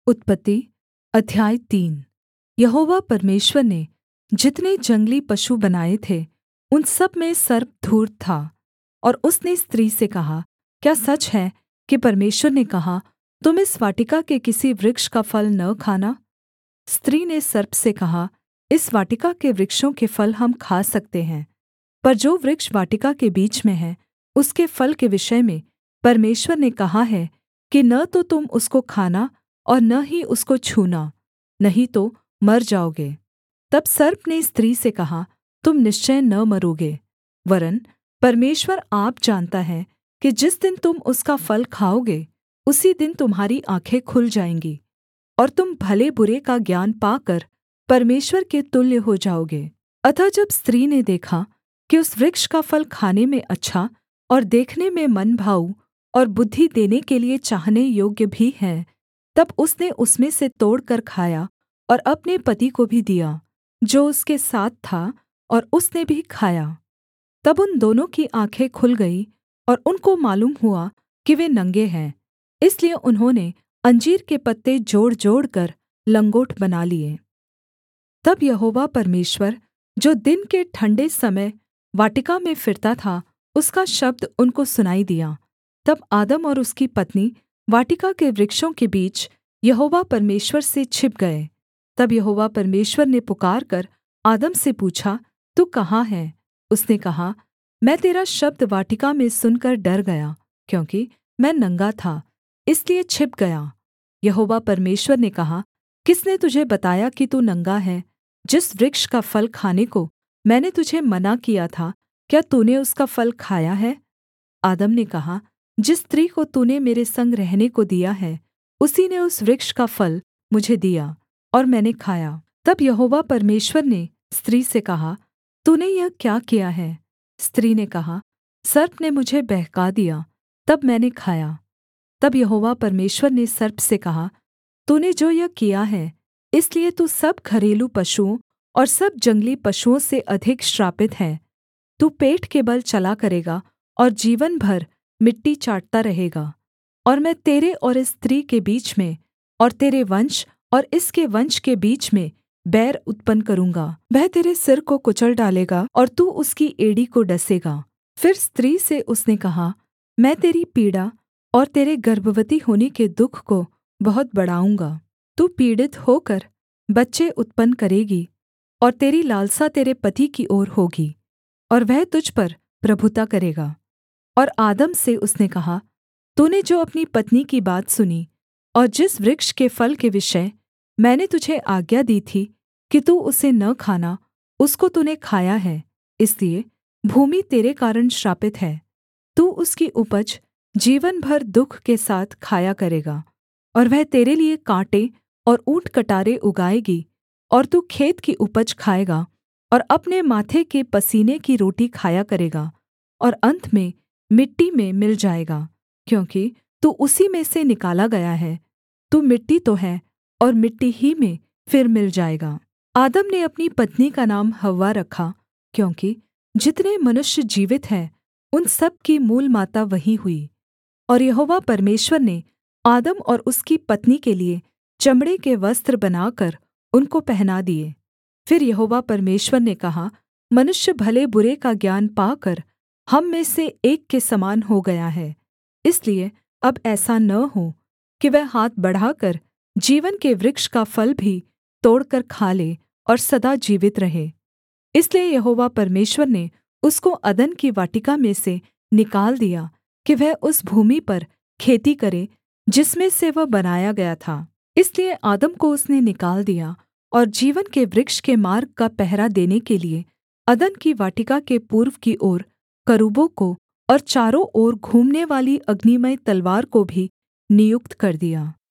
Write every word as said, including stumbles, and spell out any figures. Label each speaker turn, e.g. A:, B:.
A: उत्पत्ति अध्याय तीन। यहोवा परमेश्वर ने जितने जंगली पशु बनाए थे उन सब में सर्प धूर्त था। और उसने स्त्री से कहा, क्या सच है कि परमेश्वर ने कहा, तुम इस वाटिका के किसी वृक्ष का फल न खाना? स्त्री ने सर्प से कहा, इस वाटिका के वृक्षों के फल हम खा सकते हैं, पर जो वृक्ष वाटिका के बीच में है उसके फल के विषय में परमेश्वर ने कहा है कि न तो तुम उसको खाना और न ही उसको छूना, नहीं तो मर जाओगे। तब सर्प ने स्त्री से कहा, तुम निश्चय न मरोगे, वरन् परमेश्वर आप जानता है कि जिस दिन तुम उसका फल खाओगे उसी दिन तुम्हारी आँखें खुल जाएँगी और तुम भले बुरे का ज्ञान पाकर परमेश्वर के तुल्य हो जाओगे। अतः जब स्त्री ने देखा कि उस वृक्ष का फल खाने में अच्छा और देखने में मनभाऊ और बुद्धि देने के लिये चाहने योग्य भी है, तब उसने उसमें से तोड़कर खाया और अपने पति को भी दिया जो उसके साथ था, और उसने भी खाया। तब उन दोनों की आँखें खुल गईं और उनको मालूम हुआ कि वे नंगे हैं, इसलिए उन्होंने अंजीर के पत्ते जोड़-जोड़कर लंगोट बना लिए। तब यहोवा परमेश्वर जो दिन के ठण्डे समय वाटिका में फिरता था, उसका शब्द उनको सुनाई दिया। तब आदम और उसकी पत्नी वाटिका के वृक्षों के बीच यहोवा परमेश्वर से छिप गए। तब यहोवा परमेश्वर ने पुकारकर आदम से पूछा, तू कहाँ है? उसने कहा, मैं तेरा शब्द वाटिका में सुनकर डर गया, क्योंकि मैं नंगा था, इसलिए छिप गया। यहोवा परमेश्वर ने कहा, किसने तुझे बताया कि तू नंगा है? जिस वृक्ष का फल खाने को मैंने तुझे मना किया था, क्या तूने उसका फल खाया है? आदम ने कहा, जिस स्त्री को तूने मेरे संग रहने को दिया है, उसी ने उस वृक्ष का फल मुझे दिया और मैंने खाया। तब यहोवा परमेश्वर ने स्त्री से कहा, तूने यह क्या किया है? स्त्री ने कहा, सर्प ने मुझे बहका दिया, तब मैंने खाया। तब यहोवा परमेश्वर ने सर्प से कहा, तूने जो यह किया है, इसलिए तू सब घरेलू पशुओं और सब जंगली पशुओं से अधिक श्रापित है। तू पेट के बल चला करेगा और जीवन भर मिट्टी चाटता रहेगा। और मैं तेरे और इस स्त्री के बीच में और तेरे वंश और इसके वंश के बीच में बैर उत्पन्न करूँगा। वह तेरे सिर को कुचल डालेगा और तू उसकी एड़ी को डसेगा। फिर स्त्री से उसने कहा, मैं तेरी पीड़ा और तेरे गर्भवती होने के दुःख को बहुत बढ़ाऊँगा। तू पीड़ित होकर बच्चे उत्पन्न करेगी और तेरी लालसा तेरे पति की ओर होगी और वह तुझ पर प्रभुता करेगा। और आदम से उसने कहा, तूने जो अपनी पत्नी की बात सुनी और जिस वृक्ष के फल के विषय मैंने तुझे आज्ञा दी थी कि तू उसे न खाना, उसको तूने खाया है, इसलिए भूमि तेरे कारण श्रापित है। तू उसकी उपज जीवन भर दुःख के साथ खाया करेगा और वह तेरे लिए काँटे और ऊँट-कटारे उगाएगी, और तू खेत की उपज खाएगा और अपने माथे के पसीने की रोटी खाया करेगा और अन्त में मिट्टी में मिल जाएगा, क्योंकि तू उसी में से निकाला गया है। तू मिट्टी तो है और मिट्टी ही में फिर मिल जाएगा। आदम ने अपनी पत्नी का नाम हव्वा रखा, क्योंकि जितने मनुष्य जीवित हैं उन सब की मूल माता वही हुई। और यहोवा परमेश्वर ने आदम और उसकी पत्नी के लिये चमड़े के वस्त्र बनाकर उनको पहना दिए। फिर यहोवा परमेश्वर ने कहा, मनुष्य भले बुरे का ज्ञान पाकर हम में से एक के समान हो गया है, इसलिए अब ऐसा न हो कि वह हाथ बढ़ाकर जीवन के वृक्ष का फल भी तोड़कर खा ले और सदा जीवित रहे। इसलिए यहोवा परमेश्वर ने उसको अदन की वाटिका में से निकाल दिया कि वह उस भूमि पर खेती करे जिसमें से वह बनाया गया था। इसलिए आदम को उसने निकाल दिया और जीवन के वृक्ष के मार्ग का पहरा देने के लिये अदन की वाटिका के पूर्व की ओर करूबों को और चारों ओर घूमने वाली अग्निमय तलवार को भी नियुक्त कर दिया।